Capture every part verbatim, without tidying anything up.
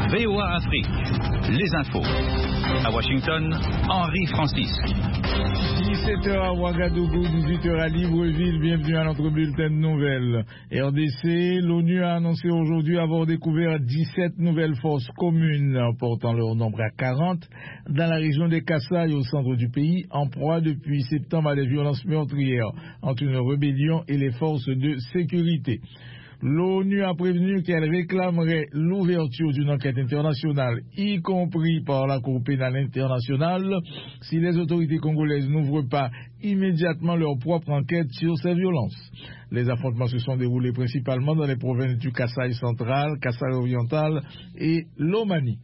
V O A Afrique, les infos. À Washington, Henri Francis. dix-sept heures à Ouagadougou, dix-huit heures à Libreville. Bienvenue à notre bulletin de nouvelles. R D C, l'ONU a annoncé aujourd'hui avoir découvert dix-sept nouvelles forces communes, portant leur nombre à quarante, dans la région des Kasaï, au centre du pays, en proie depuis septembre à des violences meurtrières entre une rébellion et les forces de sécurité. L'ONU a prévenu qu'elle réclamerait l'ouverture d'une enquête internationale, y compris par la Cour pénale internationale, si les autorités congolaises n'ouvrent pas immédiatement leur propre enquête sur ces violences. Les affrontements se sont déroulés principalement dans les provinces du Kasaï central, Kasaï oriental et Lomami.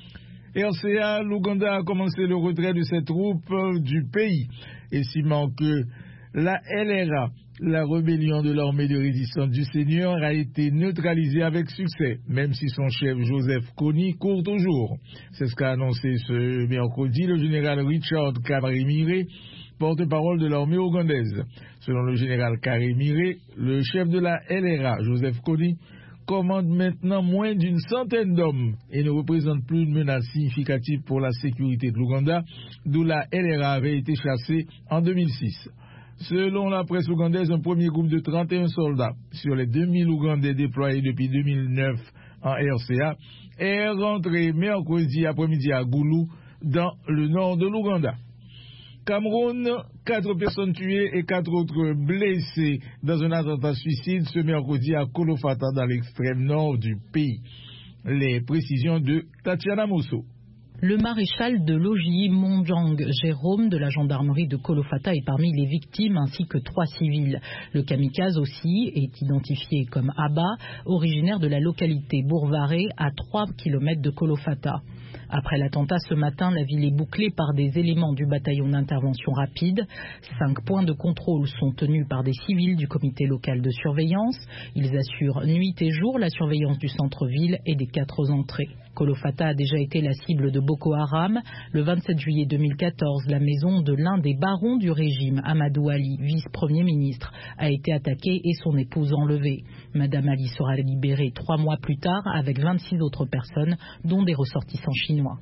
R C A, l'Ouganda a commencé le retrait de ses troupes du pays, estimant que la L R A, la rébellion de l'armée de résistance du Seigneur, a été neutralisée avec succès, même si son chef Joseph Kony court toujours. C'est ce qu'a annoncé ce mercredi le général Richard Karimire, porte-parole de l'armée ougandaise. Selon le général Karimire, le chef de la L R A, Joseph Kony, commande maintenant moins d'une centaine d'hommes et ne représente plus une menace significative pour la sécurité de l'Ouganda, d'où la L R A avait été chassée en deux mille six. Selon la presse ougandaise, un premier groupe de trente et un soldats sur les deux mille Ougandais déployés depuis deux mille neuf en R C A est rentré mercredi après-midi à Goulou, dans le nord de l'Ouganda. Cameroun, quatre personnes tuées et quatre autres blessées dans un attentat suicide ce mercredi à Kolofata, dans l'extrême nord du pays. Les précisions de Tatiana Mosso. Le maréchal de logis Monjang Jérôme de la gendarmerie de Kolofata est parmi les victimes, ainsi que trois civils. Le kamikaze aussi est identifié comme Abba, originaire de la localité Bourvaré, à trois kilomètres de Kolofata. Après l'attentat ce matin, la ville est bouclée par des éléments du bataillon d'intervention rapide. Cinq points de contrôle sont tenus par des civils du comité local de surveillance. Ils assurent nuit et jour la surveillance du centre-ville et des quatre entrées. Kolofata a déjà été la cible de Boko Haram. Le vingt-sept juillet deux mille quatorze, la maison de l'un des barons du régime, Amadou Ali, vice-premier ministre, a été attaquée et son épouse enlevée. Madame Ali sera libérée trois mois plus tard avec vingt-six autres personnes, dont des ressortissants chinois.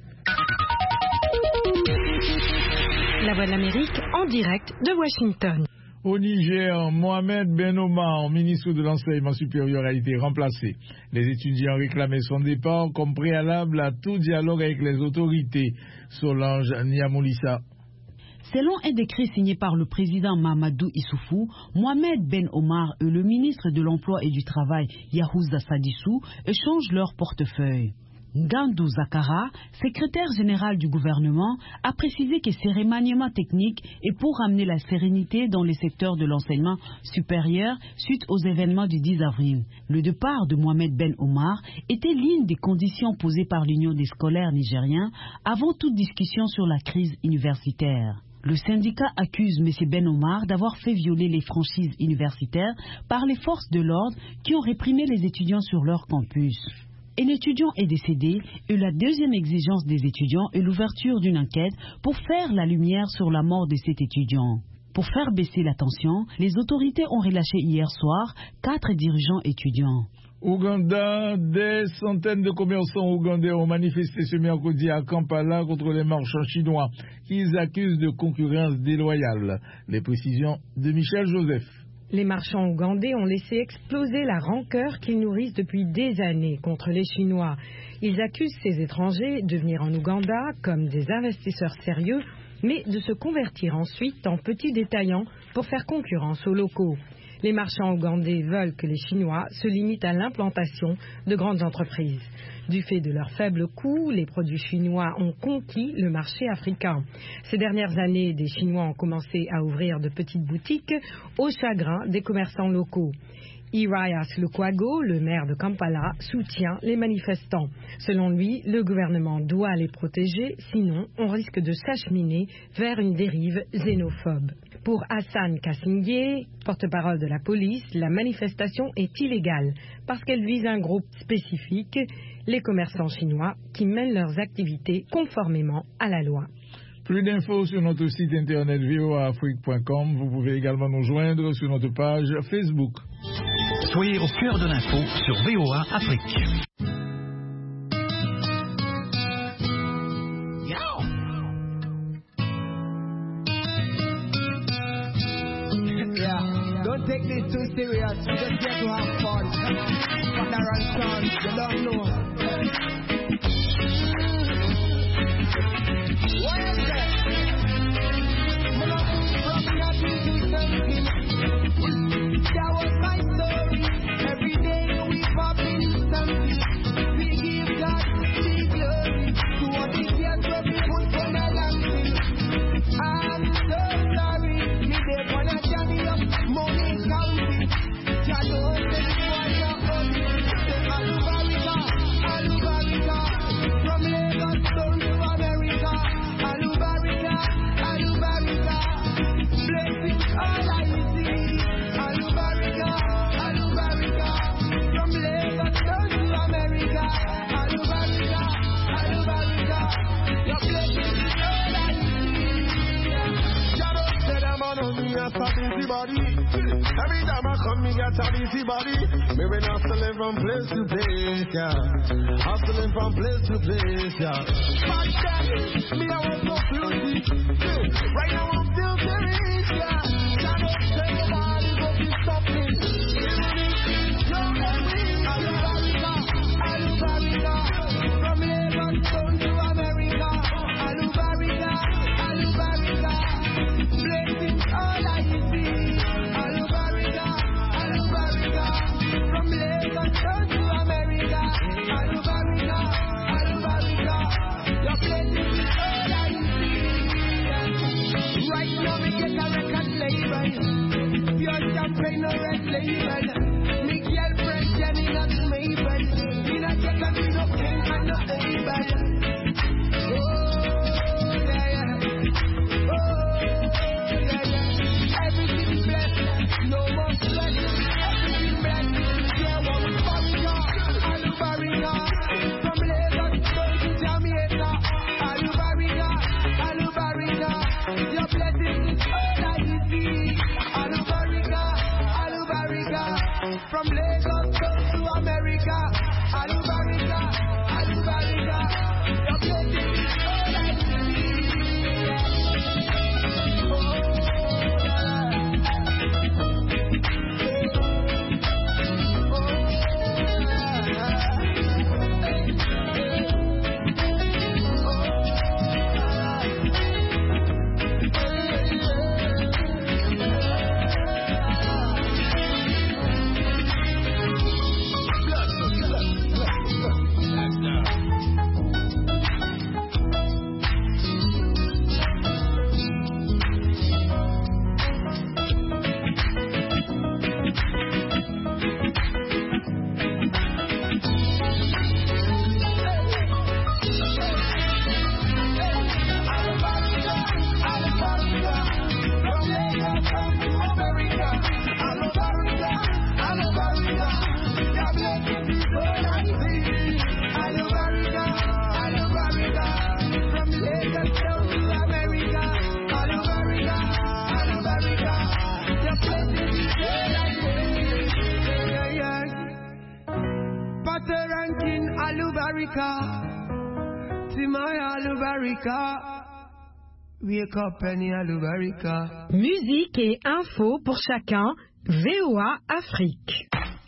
La Voix de l'Amérique en direct de Washington. Au Niger, Mohamed Ben Omar, ministre de l'Enseignement supérieur, a été remplacé. Les étudiants réclamaient son départ comme préalable à tout dialogue avec les autorités. Solange Niamoulissa. Selon un décret signé par le président Mahamadou Issoufou, Mohamed Ben Omar et le ministre de l'Emploi et du Travail, Yahouza Sadissou, échangent leur portefeuille. Ngandou Zakara, secrétaire général du gouvernement, a précisé que ces remaniements techniques est pour amener la sérénité dans les secteurs de l'enseignement supérieur suite aux événements du dix avril. Le départ de Mohamed Ben Omar était l'une des conditions posées par l'Union des scolaires nigériens avant toute discussion sur la crise universitaire. Le syndicat accuse M. Ben Omar d'avoir fait violer les franchises universitaires par les forces de l'ordre qui ont réprimé les étudiants sur leur campus. Un étudiant est décédé et la deuxième exigence des étudiants est l'ouverture d'une enquête pour faire la lumière sur la mort de cet étudiant. Pour faire baisser la tension, les autorités ont relâché hier soir quatre dirigeants étudiants. Ouganda, des centaines de commerçants ougandais ont manifesté ce mercredi à Kampala contre les marchands chinois qu'ils accusent de concurrence déloyale. Les précisions de Michel Joseph. Les marchands ougandais ont laissé exploser la rancœur qu'ils nourrissent depuis des années contre les Chinois. Ils accusent ces étrangers de venir en Ouganda comme des investisseurs sérieux, mais de se convertir ensuite en petits détaillants pour faire concurrence aux locaux. Les marchands ougandais veulent que les Chinois se limitent à l'implantation de grandes entreprises. Du fait de leur faible coût, les produits chinois ont conquis le marché africain. Ces dernières années, des Chinois ont commencé à ouvrir de petites boutiques au chagrin des commerçants locaux. Irias Lukwago, le maire de Kampala, soutient les manifestants. Selon lui, le gouvernement doit les protéger, sinon on risque de s'acheminer vers une dérive xénophobe. Pour Hassan Kassingué, porte-parole de la police, la manifestation est illégale parce qu'elle vise un groupe spécifique, les commerçants chinois qui mènent leurs activités conformément à la loi. Plus d'infos sur notre site internet v o a afrique point com. Vous pouvez également nous joindre sur notre page Facebook. Soyez au cœur de l'info sur V O A Afrique. it too serious. We just get to have fun. Father and son, you don't know. What is that? That was my story. Every day we pop in something. We give God the glory. To what He gets when we put on a dancing. I'm so sorry. Me dey wanna journey up money counting. Jah know say the boy a hungry. Say Alubarika, Alubarika. From Lagos down to America. Alubarika, Alubarika. Blessings all I see. Alubarika, Alubarika. From Lagos down to America. Alubarika, Alubarika. Your blessings all I see. Shout out to them on me, I stop busy body. Every time I come, me get a busy body. Me been hustling from place to place, yeah. Hustling from place to place, yeah. Back then, me I was so filthy. Right now I'm still serious, yeah. Shout out to everybody, go be stopping. Alubarika, Alubarika. From Lagos down to America. Alubarika, Alubarika. Blessings all I see. Alubarika, Alubarika. From Lagos down to America. Alubarika, Alubarika. Your blessings all I see. Right now we get a record label. Pure champagne, no red label. Me girlfriend Jenny and Mabel. Me not get a me no king and no able. Oh yeah yeah. Oh yeah yeah. Everything blessed, no more stress. Everything blessed. Yeah, one Alubarika, Alubarika. From Lagos down to Jamaica. Alubarika, Alubarika. Your blessings is all I see. Alubarika, Alubarika. From Lagos down to America. Alubarika, Alubarika. Your blessings is all I see. Oh, Alubarika, Timaya Alubarika, wake up any Alubarika. Musique et info pour chacun, V O A Afrique.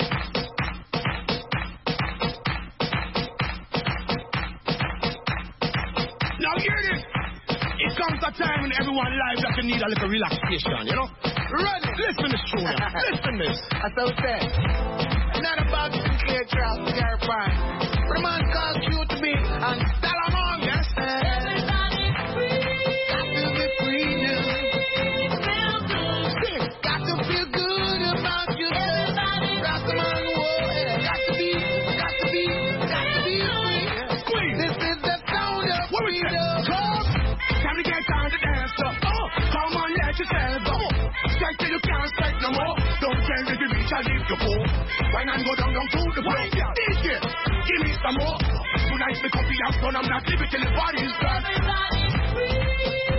Now hear this. It comes a time in everyone's life that you need a little relaxation, you know? Ready? Listen to this tune. Listen to this. That's what I said. Not about to clear trap, clarify. The man calls you to be and Salamon, yes. Everybody free. Got to be free now. Feel good. Got to feel good about you. Everybody Rastaman, whoa, yeah. Got to be, got to be, got to be free. Squeeze. This is the sound of What we say? freedom. Come. Time to get time to dance. Oh, come on, let yourself go. Strike till you can't strike no more. Don't tell me to reach, I'll leave you poor. Why not go down, down to the floor? D J, give me some more. Tonight's the coffee house, but I'm not leaving till the party's done. Everybody free.